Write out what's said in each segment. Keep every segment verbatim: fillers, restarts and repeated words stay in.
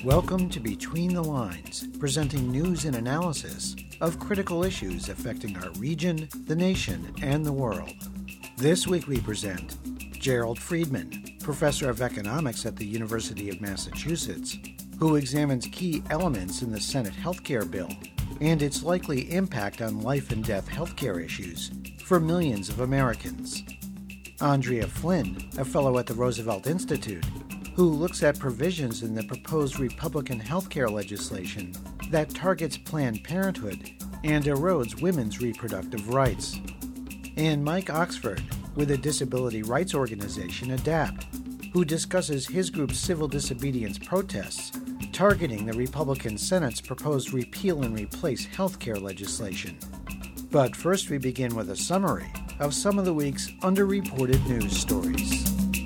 Welcome to Between the Lines, presenting news and analysis of critical issues affecting our region, the nation, and the world. This week we present Gerald Friedman, professor of economics at the University of Massachusetts, who examines key elements in the Senate healthcare bill and its likely impact on life and death healthcare issues for millions of Americans. Andrea Flynn, a fellow at the Roosevelt Institute, who looks at provisions in the proposed Republican healthcare legislation that targets Planned Parenthood and erodes women's reproductive rights. And Mike Oxford, with the disability rights organization ADAPT, who discusses his group's civil disobedience protests targeting the Republican Senate's proposed repeal and replace healthcare legislation. But first we begin with a summary of some of the week's underreported news stories.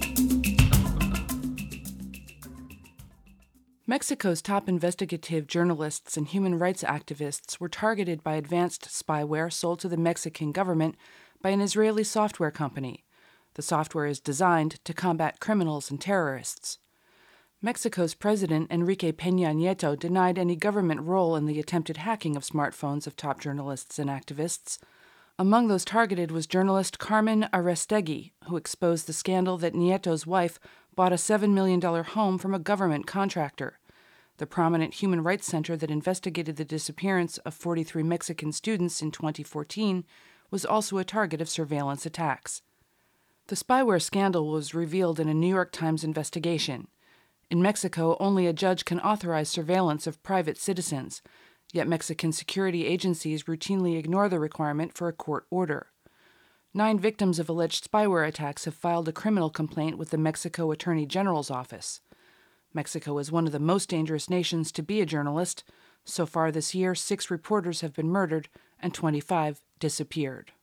Mexico's top investigative journalists and human rights activists were targeted by advanced spyware sold to the Mexican government by an Israeli software company. The software is designed to combat criminals and terrorists. Mexico's President Enrique Peña Nieto denied any government role in the attempted hacking of smartphones of top journalists and activists. Among those targeted was journalist Carmen Aristegui, who exposed the scandal that Nieto's wife bought a seven million dollars home from a government contractor. The prominent human rights center that investigated the disappearance of forty-three Mexican students in twenty fourteen was also a target of surveillance attacks. The spyware scandal was revealed in a New York Times investigation. In Mexico, only a judge can authorize surveillance of private citizens, yet Mexican security agencies routinely ignore the requirement for a court order. Nine victims of alleged spyware attacks have filed a criminal complaint with the Mexico Attorney General's office. Mexico is one of the most dangerous nations to be a journalist. So far this year, six reporters have been murdered and twenty-five disappeared.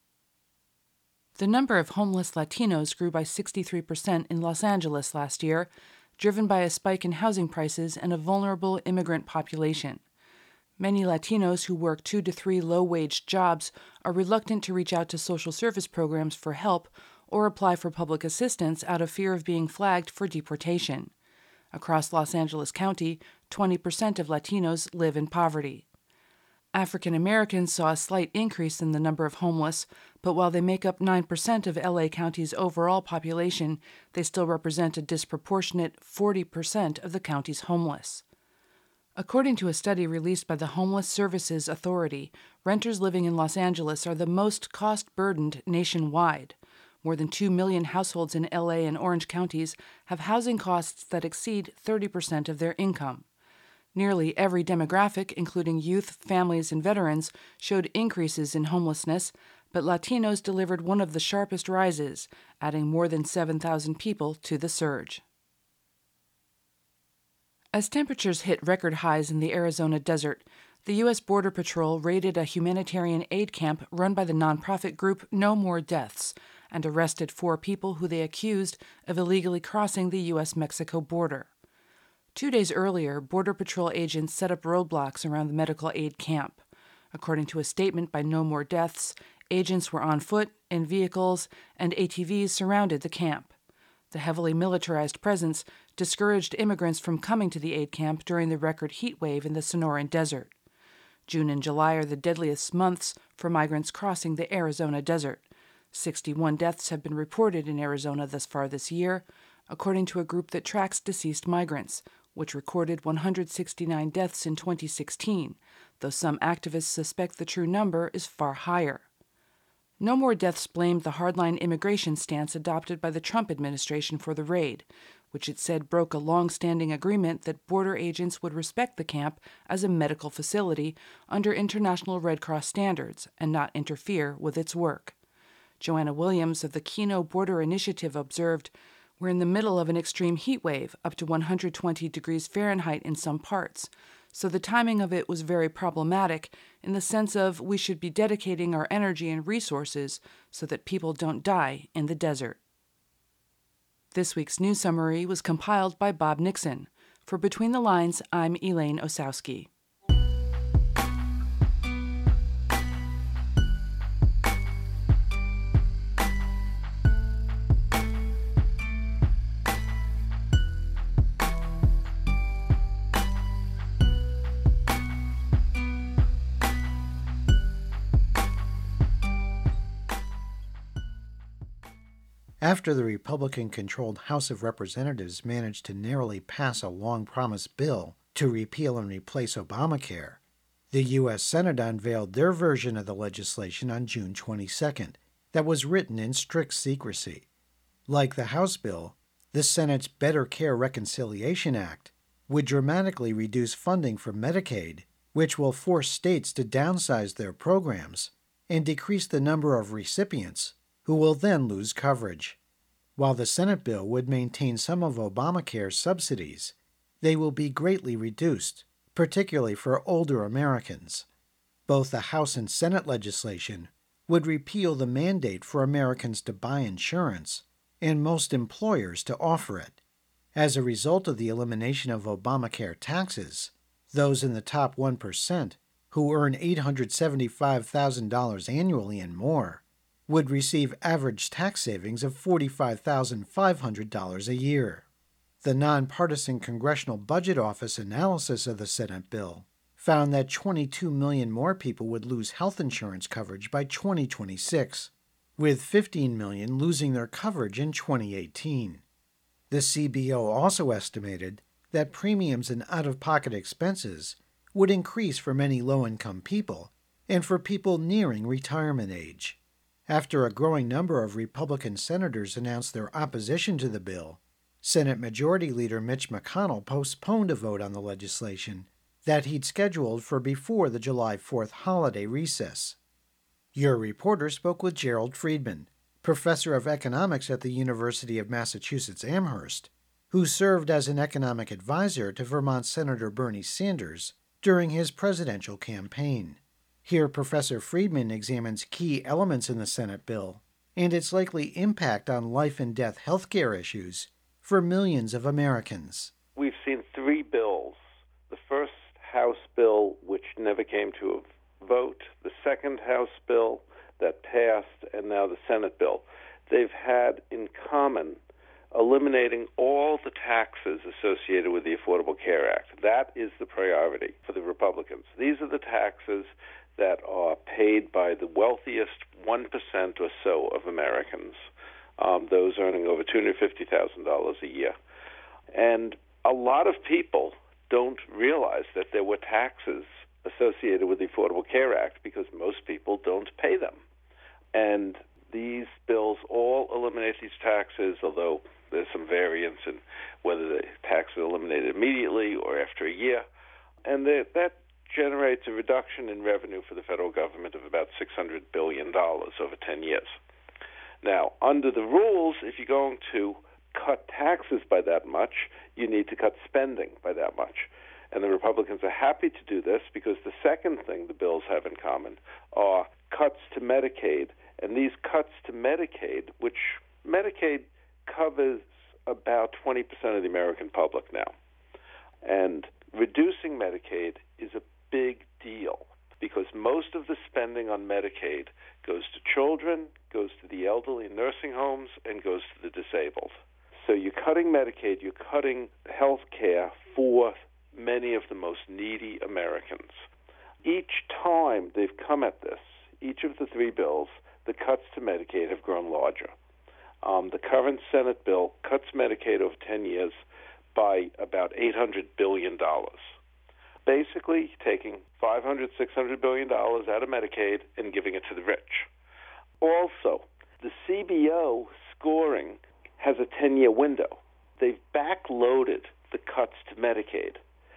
The number of homeless Latinos grew by sixty-three percent in Los Angeles last year, driven by a spike in housing prices and a vulnerable immigrant population. Many Latinos who work two to three low-wage jobs are reluctant to reach out to social service programs for help or apply for public assistance out of fear of being flagged for deportation. Across Los Angeles County, twenty percent of Latinos live in poverty. African Americans saw a slight increase in the number of homeless, but while they make up nine percent of L A County's overall population, they still represent a disproportionate forty percent of the county's homeless. According to a study released by the Homeless Services Authority, renters living in Los Angeles are the most cost-burdened nationwide. More than two million households in L A and Orange counties have housing costs that exceed thirty percent of their income. Nearly every demographic, including youth, families, and veterans, showed increases in homelessness, but Latinos delivered one of the sharpest rises, adding more than seven thousand people to the surge. As temperatures hit record highs in the Arizona desert, the U S Border Patrol raided a humanitarian aid camp run by the nonprofit group No More Deaths and arrested four people who they accused of illegally crossing the U S Mexico border. Two days earlier, Border Patrol agents set up roadblocks around the medical aid camp. According to a statement by No More Deaths, agents were on foot, in vehicles, and A T Vs surrounded the camp. The heavily militarized presence discouraged immigrants from coming to the aid camp during the record heat wave in the Sonoran Desert. June and July are the deadliest months for migrants crossing the Arizona desert. sixty-one deaths have been reported in Arizona thus far this year, according to a group that tracks deceased migrants, which recorded one hundred sixty-nine deaths in twenty sixteen, though some activists suspect the true number is far higher. No More Deaths blamed the hardline immigration stance adopted by the Trump administration for the raid, which it said broke a long-standing agreement that border agents would respect the camp as a medical facility under International Red Cross standards and not interfere with its work. Joanna Williams of the Kino Border Initiative observed, "We're in the middle of an extreme heat wave, up to one hundred twenty degrees Fahrenheit in some parts, so the timing of it was very problematic in the sense of we should be dedicating our energy and resources so that people don't die in the desert." This week's news summary was compiled by Bob Nixon. For Between the Lines, I'm Elaine Osowski. After the Republican-controlled House of Representatives managed to narrowly pass a long-promised bill to repeal and replace Obamacare, the U S Senate unveiled their version of the legislation on June twenty-second that was written in strict secrecy. Like the House bill, the Senate's Better Care Reconciliation Act would dramatically reduce funding for Medicaid, which will force states to downsize their programs and decrease the number of recipients who will then lose coverage. While the Senate bill would maintain some of Obamacare's subsidies, they will be greatly reduced, particularly for older Americans. Both the House and Senate legislation would repeal the mandate for Americans to buy insurance and most employers to offer it. As a result of the elimination of Obamacare taxes, those in the top one percent who earn eight hundred seventy-five thousand dollars annually and more would receive average tax savings of forty-five thousand five hundred dollars a year. The nonpartisan Congressional Budget Office analysis of the Senate bill found that twenty-two million more people would lose health insurance coverage by twenty twenty-six, with fifteen million losing their coverage in twenty eighteen. The C B O also estimated that premiums and out-of-pocket expenses would increase for many low-income people and for people nearing retirement age. After a growing number of Republican senators announced their opposition to the bill, Senate Majority Leader Mitch McConnell postponed a vote on the legislation that he'd scheduled for before the July fourth holiday recess. Your reporter spoke with Gerald Friedman, professor of economics at the University of Massachusetts Amherst, who served as an economic advisor to Vermont Senator Bernie Sanders during his presidential campaign. Here, Professor Friedman examines key elements in the Senate bill and its likely impact on life and death health care issues for millions of Americans. We've seen three bills. The first House bill, which never came to a vote, the second House bill that passed, and now the Senate bill. They've had in common eliminating all the taxes associated with the Affordable Care Act. That is the priority for the Republicans. These are the taxes that are paid by the wealthiest one percent or so of Americans, um, those earning over two hundred fifty thousand dollars a year. And a lot of people don't realize that there were taxes associated with the Affordable Care Act because most people don't pay them. And these bills all eliminate these taxes, although there's some variance in whether the tax is eliminated immediately or after a year. And that generates a reduction in revenue for the federal government of about six hundred billion dollars over ten years. Now, under the rules, if you're going to cut taxes by that much, you need to cut spending by that much. And the Republicans are happy to do this because the second thing the bills have in common are cuts to Medicaid. And these cuts to Medicaid, which Medicaid covers about twenty percent of the American public now. And reducing Medicaid is a big deal because most of the spending on Medicaid goes to children, goes to the elderly in nursing homes, and goes to the disabled. So you're cutting Medicaid, you're cutting health care for many of the most needy Americans. Each time they've come at this, each of the three bills, the cuts to Medicaid have grown larger. Um, the current Senate bill cuts Medicaid over ten years by about eight hundred billion dollars. Basically taking five hundred, six hundred billion dollars out of Medicaid and giving it to the rich. Also, the C B O scoring has a ten-year window. They've backloaded the cuts to Medicaid,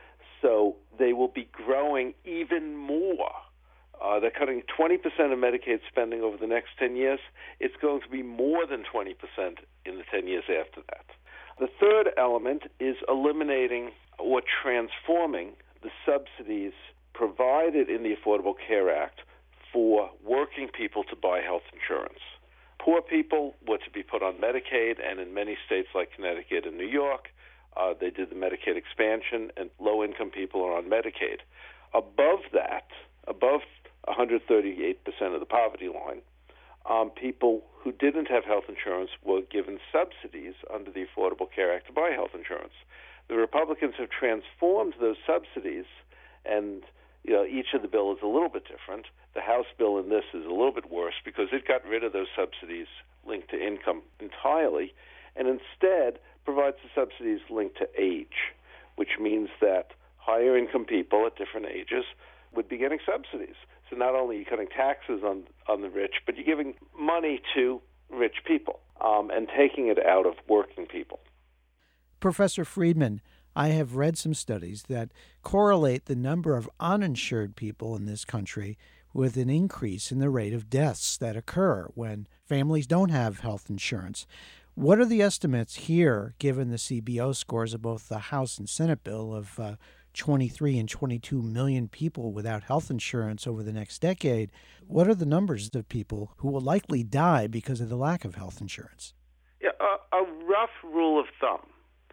so they will be growing even more. Uh, they're cutting twenty percent of Medicaid spending over the next ten years. It's going to be more than twenty percent in the ten years after that. The third element is eliminating or transforming the subsidies provided in the Affordable Care Act for working people to buy health insurance. Poor people were to be put on Medicaid, and in many states like Connecticut and New York, uh, they did the Medicaid expansion, and low-income people are on Medicaid. Above that, above one hundred thirty-eight percent of the poverty line, um, people who didn't have health insurance were given subsidies under the Affordable Care Act to buy health insurance. The Republicans have transformed those subsidies, and you know, each of the bills is a little bit different. The House bill in this is a little bit worse because it got rid of those subsidies linked to income entirely, and instead provides the subsidies linked to age, which means that higher income people at different ages would be getting subsidies. So not only are you cutting taxes on, on the rich, but you're giving money to rich people um, and taking it out of working people. Professor Friedman, I have read some studies that correlate the number of uninsured people in this country with an increase in the rate of deaths that occur when families don't have health insurance. What are the estimates here, given the C B O scores of both the House and Senate bill of uh, twenty-three and twenty-two million people without health insurance over the next decade? What are the numbers of people who will likely die because of the lack of health insurance? Yeah, a, a rough rule of thumb,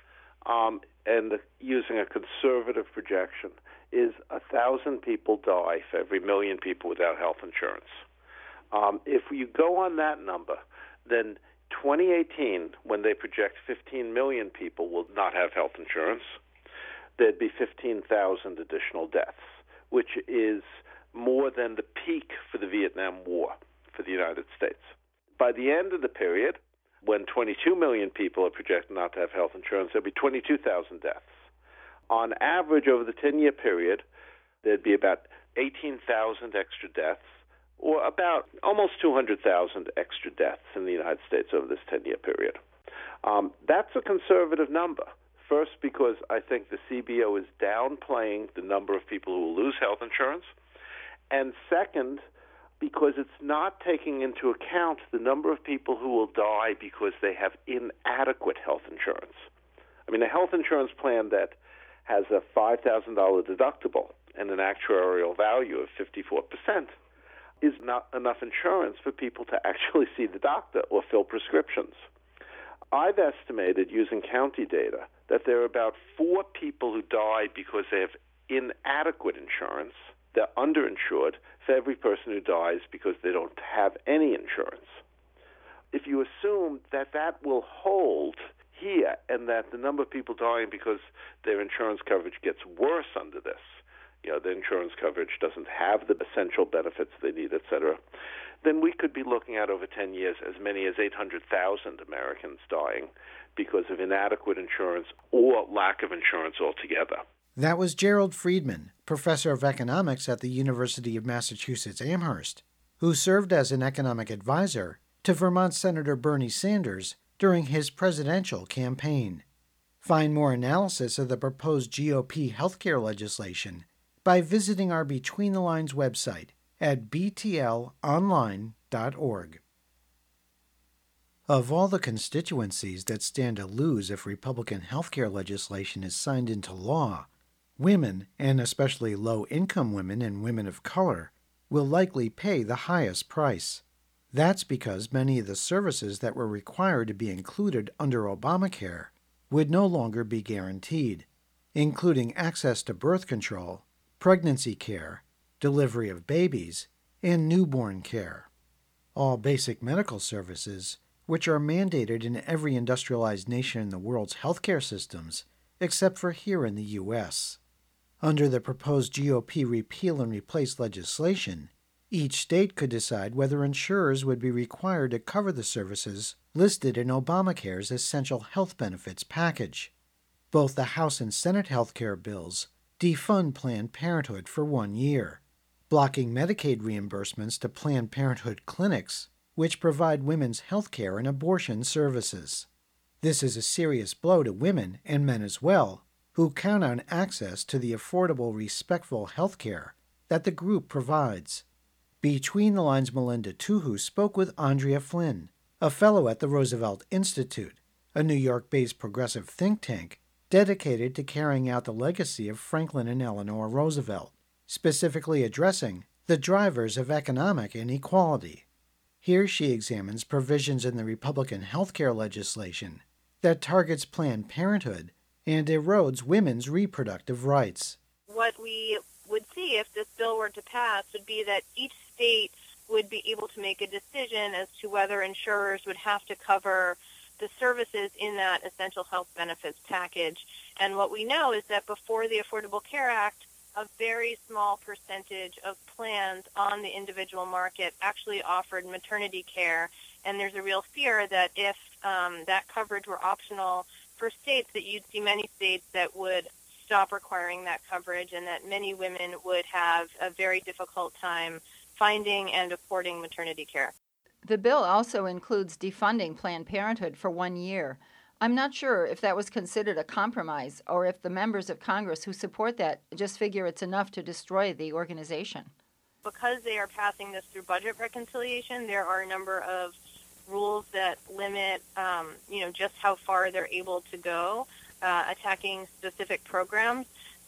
um, and using a conservative projection, is a thousand people die for every million people without health insurance. Um, if you go on that number, then twenty eighteen, when they project fifteen million people will not have health insurance, there'd be fifteen thousand additional deaths, which is more than the peak for the Vietnam War for the United States. By the end of the period, when twenty-two million people are projected not to have health insurance, there'll be twenty-two thousand deaths. On average, over the ten-year period, there'd be about eighteen thousand extra deaths, or about almost two hundred thousand extra deaths in the United States over this ten-year period. Um, that's a conservative number. First, because I think the C B O is downplaying the number of people who will lose health insurance. And second, because it's not taking into account the number of people who will die because they have inadequate health insurance. I mean, a health insurance plan that has a five thousand dollars deductible and an actuarial value of fifty-four percent is not enough insurance for people to actually see the doctor or fill prescriptions. I've estimated, using county data, that there are about four people who die because they have inadequate insurance. They're underinsured for every person who dies because they don't have any insurance. If you assume that that will hold here and that the number of people dying because their insurance coverage gets worse under this, you know, the insurance coverage doesn't have the essential benefits they need, et cetera, then we could be looking at over ten years as many as eight hundred thousand Americans dying because of inadequate insurance or lack of insurance altogether. That was Gerald Friedman, professor of economics at the University of Massachusetts Amherst, who served as an economic advisor to Vermont Senator Bernie Sanders during his presidential campaign. Find more analysis of the proposed G O P healthcare legislation by visiting our Between the Lines website at b t l online dot org. Of all the constituencies that stand to lose if Republican healthcare legislation is signed into law, women, and especially low-income women and women of color, will likely pay the highest price. That's because many of the services that were required to be included under Obamacare would no longer be guaranteed, including access to birth control, pregnancy care, delivery of babies, and newborn care. All basic medical services, which are mandated in every industrialized nation in the world's healthcare systems, except for here in the U S. Under the proposed G O P repeal and replace legislation, each state could decide whether insurers would be required to cover the services listed in Obamacare's Essential Health Benefits package. Both the House and Senate healthcare bills defund Planned Parenthood for one year, blocking Medicaid reimbursements to Planned Parenthood clinics, which provide women's health care and abortion services. This is a serious blow to women, and men as well, who count on access to the affordable, respectful health care that the group provides. Between the Lines' Melinda Tuhu spoke with Andrea Flynn, a fellow at the Roosevelt Institute, a New York-based progressive think tank dedicated to carrying out the legacy of Franklin and Eleanor Roosevelt, specifically addressing the drivers of economic inequality. Here she examines provisions in the Republican healthcare legislation that targets Planned Parenthood and erodes women's reproductive rights. What we would see if this bill were to pass would be that each state would be able to make a decision as to whether insurers would have to cover the services in that essential health benefits package. And what we know is that before the Affordable Care Act, a very small percentage of plans on the individual market actually offered maternity care, and there's a real fear that if um, that coverage were optional for states, that you'd see many states that would stop requiring that coverage, and that many women would have a very difficult time finding and affording maternity care. The bill also includes defunding Planned Parenthood for one year. I'm not sure if that was considered a compromise or if the members of Congress who support that just figure it's enough to destroy the organization. Because they are passing this through budget reconciliation, there are a number of rules that limit, um, you know, just how far they're able to go, uh, attacking specific programs.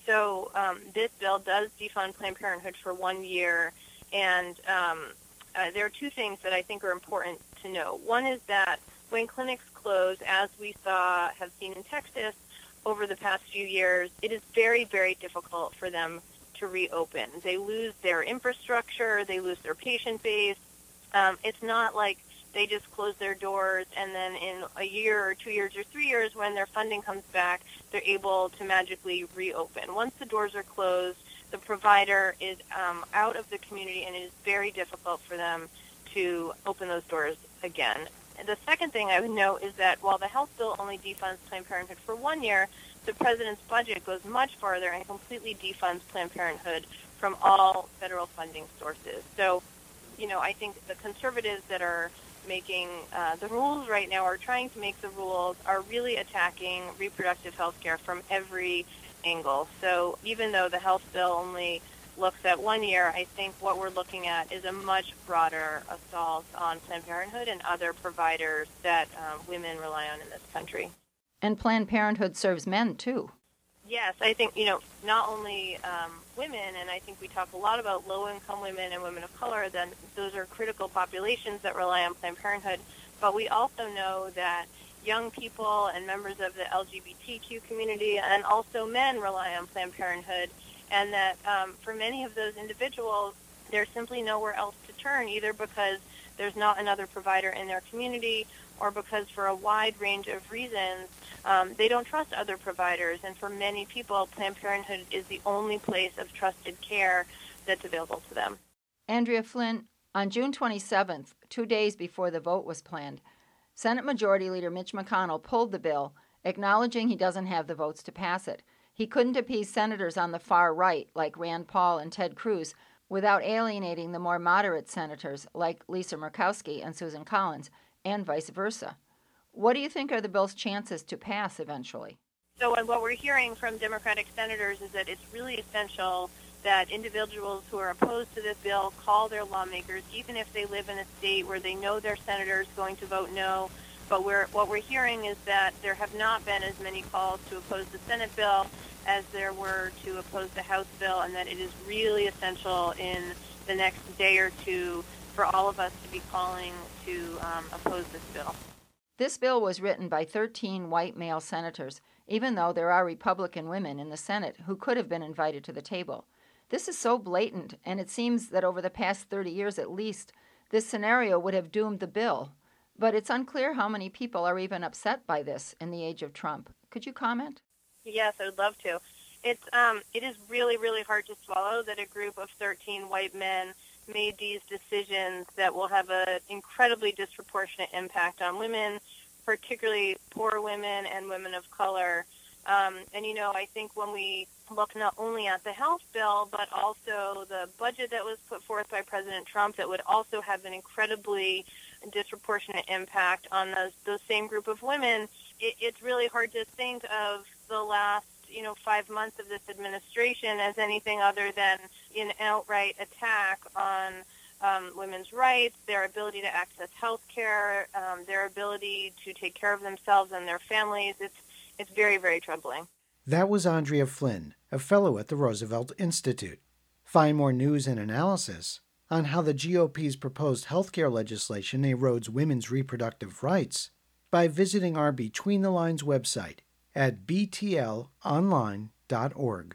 So um, this bill does defund Planned Parenthood for one year, and um, uh, there are two things that I think are important to know. One is that when clinics close, as we saw, have seen in Texas over the past few years, it is very, very difficult for them to reopen. They lose their infrastructure, they lose their patient base. Um, it's not like they just close their doors and then in a year or two years or three years when their funding comes back, they're able to magically reopen. Once the doors are closed, the provider is um, out of the community, and it is very difficult for them to open those doors again. The second thing I would note is that while the House bill only defunds Planned Parenthood for one year, the president's budget goes much farther and completely defunds Planned Parenthood from all federal funding sources. So, you know, I think the conservatives that are making uh, the rules right now, are trying to make the rules, are really attacking reproductive health care from every angle. So even though the House bill only looks at one year, I think what we're looking at is a much broader assault on Planned Parenthood and other providers that um, women rely on in this country. And Planned Parenthood serves men, too. Yes, I think, you know, not only um, women, and I think we talk a lot about low-income women and women of color, then those are critical populations that rely on Planned Parenthood, but we also know that young people and members of the L G B T Q community and also men rely on Planned Parenthood, and that um, for many of those individuals, there's simply nowhere else to turn, either because there's not another provider in their community or because for a wide range of reasons, um, they don't trust other providers. And for many people, Planned Parenthood is the only place of trusted care that's available to them. Andrea Flynn, on June twenty-seventh, two days before the vote was planned, Senate Majority Leader Mitch McConnell pulled the bill, acknowledging he doesn't have the votes to pass it. He couldn't appease senators on the far right, like Rand Paul and Ted Cruz, without alienating the more moderate senators, like Lisa Murkowski and Susan Collins, and vice versa. What do you think are the bill's chances to pass eventually? So what we're hearing from Democratic senators is that it's really essential that individuals who are opposed to this bill call their lawmakers, even if they live in a state where they know their senator is going to vote no. But we're, what we're hearing is that there have not been as many calls to oppose the Senate bill as there were to oppose the House bill, and that it is really essential in the next day or two for all of us to be calling to um, oppose this bill. This bill was written by thirteen white male senators, even though there are Republican women in the Senate who could have been invited to the table. This is so blatant, and it seems that over the past thirty years at least, this scenario would have doomed the bill. But it's unclear how many people are even upset by this in the age of Trump. Could you comment? Yes, I would love to. It's um, it is really, really hard to swallow that a group of thirteen white men made these decisions that will have an incredibly disproportionate impact on women, particularly poor women and women of color. Um, and, you know, I think when we look not only at the House bill, but also the budget that was put forth by President Trump that would also have an incredibly disproportionate impact on those, those same group of women, it, it's really hard to think of the last, you know, five months of this administration as anything other than an outright attack on um, women's rights, their ability to access health care, um, their ability to take care of themselves and their families. It's It's very, very troubling. That was Andrea Flynn, a fellow at the Roosevelt Institute. Find more news and analysis on how the G O P's proposed health care legislation erodes women's reproductive rights by visiting our Between the Lines website at b t l online dot org.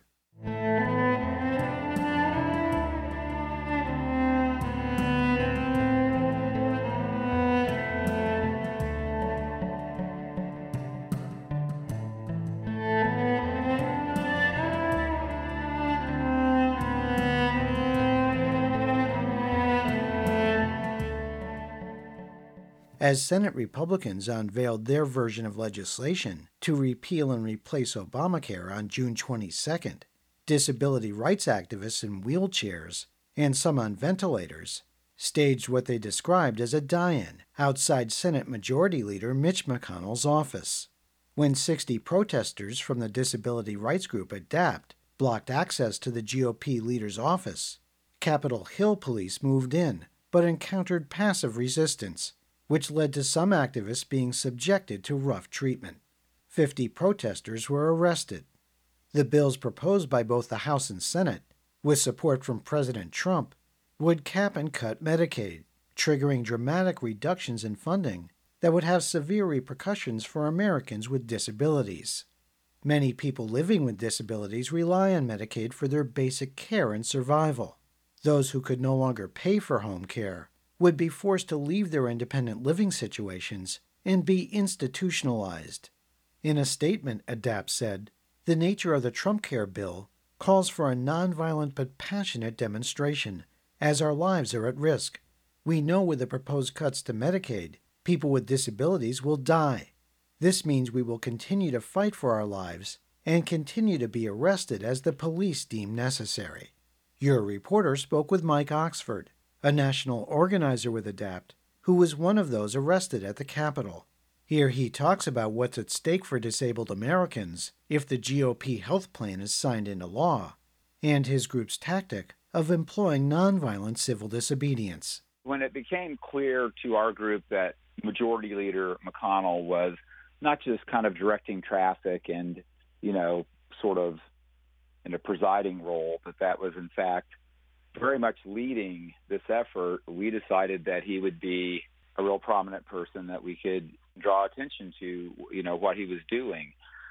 as Senate Republicans unveiled their version of legislation to repeal and replace Obamacare on June twenty-second. Disability rights activists in wheelchairs, and some on ventilators, staged what they described as a die-in outside Senate Majority Leader Mitch McConnell's office. When sixty protesters from the disability rights group ADAPT blocked access to the G O P leader's office, Capitol Hill police moved in, but encountered passive resistance, which led to some activists being subjected to rough treatment. Fifty protesters were arrested. The bills proposed by both the House and Senate, with support from President Trump, would cap and cut Medicaid, triggering dramatic reductions in funding that would have severe repercussions for Americans with disabilities. Many people living with disabilities rely on Medicaid for their basic care and survival. Those who could no longer pay for home care would be forced to leave their independent living situations and be institutionalized. In a statement, ADAPT said, "The nature of the Trump Care bill calls for a nonviolent but passionate demonstration, as our lives are at risk. We know with the proposed cuts to Medicaid, people with disabilities will die. This means we will continue to fight for our lives and continue to be arrested as the police deem necessary." Your reporter spoke with Mike Oxford, a national organizer with ADAPT, who was one of those arrested at the Capitol. Here he talks about what's at stake for disabled Americans if the G O P health plan is signed into law, and his group's tactic of employing nonviolent civil disobedience. When it became clear to our group that Majority Leader McConnell was not just kind of directing traffic and, you know, sort of in a presiding role, but that was in fact very much leading this effort, we decided that he would be a real prominent person that we could draw attention to, you know, what he was doing.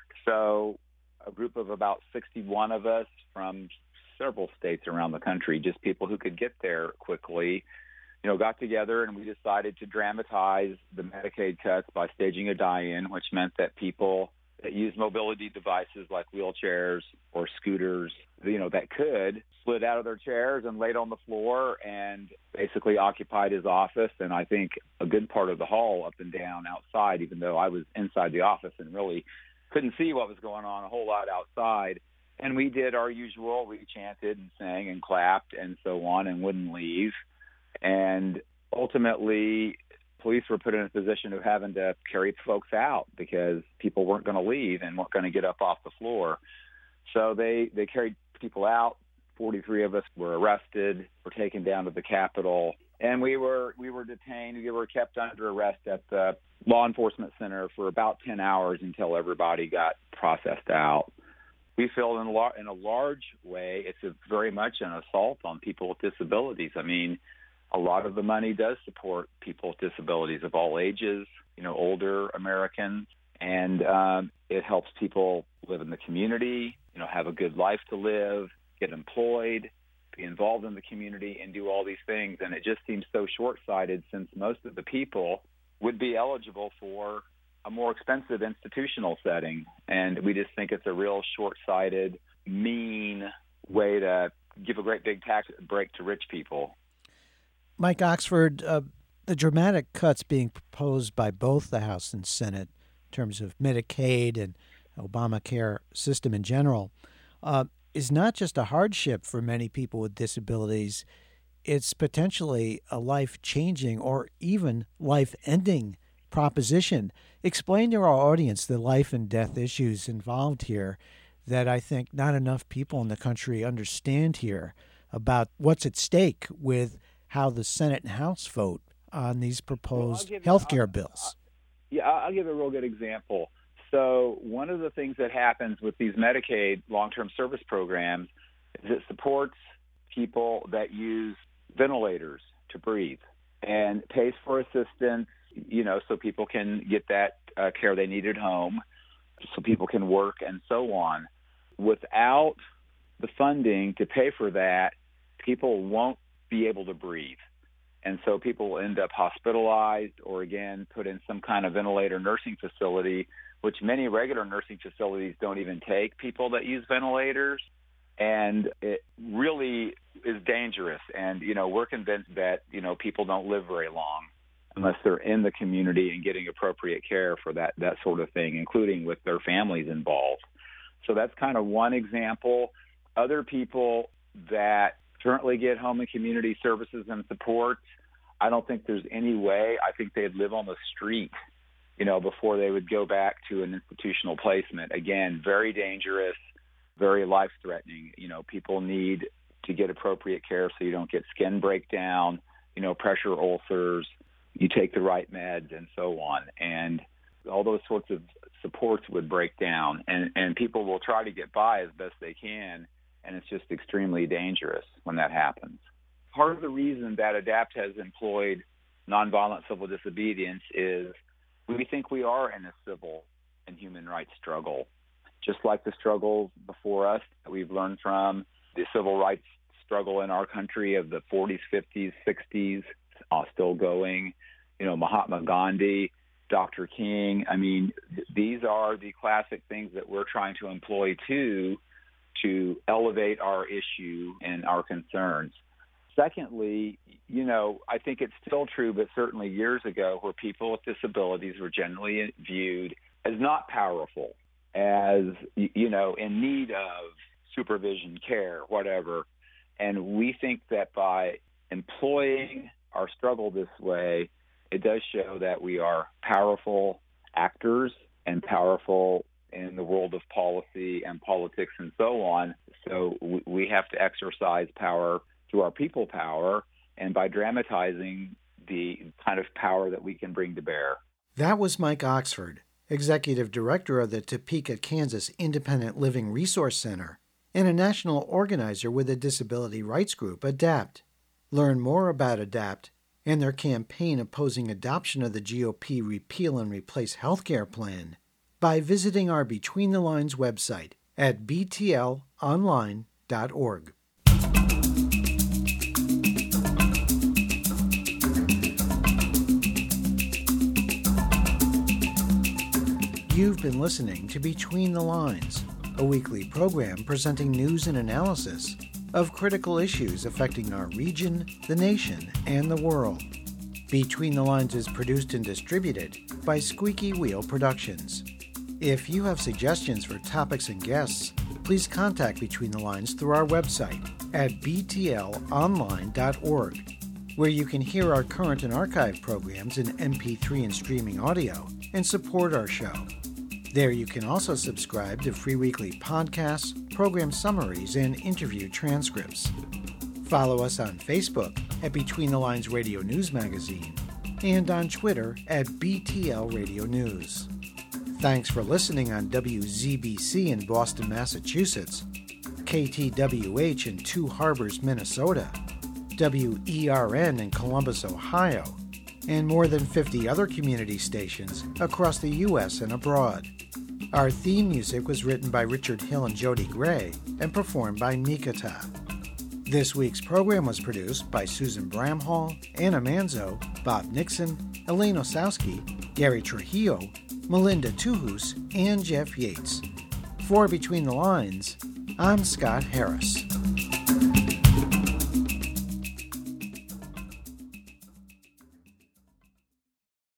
So a group of about sixty-one of us from several states around the country, just people who could get there quickly, you know, got together and we decided to dramatize the Medicaid cuts by staging a die-in, which meant that people that use mobility devices like wheelchairs or scooters, you know, that could slid out of their chairs and laid on the floor and basically occupied his office. And I think a good part of the hall up and down outside, even though I was inside the office and really couldn't see what was going on a whole lot outside. And we did our usual. We chanted and sang and clapped and so on and wouldn't leave. And ultimately, police were put in a position of having to carry folks out because people weren't going to leave and weren't going to get up off the floor. So they, they carried people out. forty-three of us were arrested, were taken down to the Capitol, and we were we were detained. We were kept under arrest at the law enforcement center for about ten hours until everybody got processed out. We feel in a, lar- in a large way it's a, very much an assault on people with disabilities. I mean, a lot of the money does support people with disabilities of all ages, you know, older Americans, and um, it helps people live in the community, you know, have a good life to live, get employed, be involved in the community, and do all these things. And it just seems so short-sighted since most of the people would be eligible for a more expensive institutional setting. And we just think it's a real short-sighted, mean way to give a great big tax break to rich people. Mike Oxford, uh, the dramatic cuts being proposed by both the House and Senate in terms of Medicaid and Obamacare system in general uh, is not just a hardship for many people with disabilities. It's potentially a life-changing or even life-ending proposition. Explain to our audience the life and death issues involved here that I think not enough people in the country understand here about what's at stake with how the Senate and House vote on these proposed well, health care bills. Yeah, I'll give a real good example. So one of the things that happens with these Medicaid long-term service programs is it supports people that use ventilators to breathe and pays for assistance, you know, so people can get that uh, care they need at home, so people can work and so on. Without the funding to pay for that, people won't be able to breathe. And so people will end up hospitalized or, again, put in some kind of ventilator nursing facility, which many regular nursing facilities don't even take people that use ventilators. And it really is dangerous. And, you know, we're convinced that, you know, people don't live very long unless they're in the community and getting appropriate care for that, that sort of thing, including with their families involved. So that's kind of one example. Other people that currently get home and community services and supports, I don't think there's any way. I think they'd live on the street, you know, before they would go back to an institutional placement. Again, very dangerous, very life-threatening. You know, people need to get appropriate care so you don't get skin breakdown, you know, pressure ulcers, you take the right meds, and so on. And all those sorts of supports would break down, and, and people will try to get by as best they can, and it's just extremely dangerous when that happens. Part of the reason that ADAPT has employed nonviolent civil disobedience is we think we are in a civil and human rights struggle, just like the struggles before us that we've learned from, the civil rights struggle in our country of the forties, fifties, sixties, uh, still going, you know, Mahatma Gandhi, Doctor King. I mean, th- these are the classic things that we're trying to employ too, to elevate our issue and our concerns. Secondly, you know, I think it's still true, but certainly years ago, where people with disabilities were generally viewed as not powerful, as, you know, in need of supervision, care, whatever. And we think that by employing our struggle this way, it does show that we are powerful actors and powerful in the world of policy and politics and so on. So we have to exercise power through our people power and by dramatizing the kind of power that we can bring to bear. That was Mike Oxford, Executive Director of the Topeka, Kansas Independent Living Resource Center and a national organizer with the disability rights group ADAPT. Learn more about ADAPT and their campaign opposing adoption of the G O P Repeal and Replace Healthcare Plan by visiting our Between the Lines website at b t l online dot org. You've been listening to Between the Lines, a weekly program presenting news and analysis of critical issues affecting our region, the nation, and the world. Between the Lines is produced and distributed by Squeaky Wheel Productions. If you have suggestions for topics and guests, please contact Between the Lines through our website at b t l online dot org, where you can hear our current and archive programs in M P three and streaming audio and support our show. There you can also subscribe to free weekly podcasts, program summaries, and interview transcripts. Follow us on Facebook at Between the Lines Radio News Magazine and on Twitter at B T L Radio News. Thanks for listening on W Z B C in Boston, Massachusetts, K T W H in Two Harbors, Minnesota, W E R N in Columbus, Ohio, and more than fifty other community stations across the U S and abroad. Our theme music was written by Richard Hill and Jody Gray and performed by Mikata. This week's program was produced by Susan Bramhall, Anna Manzo, Bob Nixon, Elaine Osowski, Gary Trujillo, Melinda Tuhus, and Jeff Yates. For Between the Lines, I'm Scott Harris.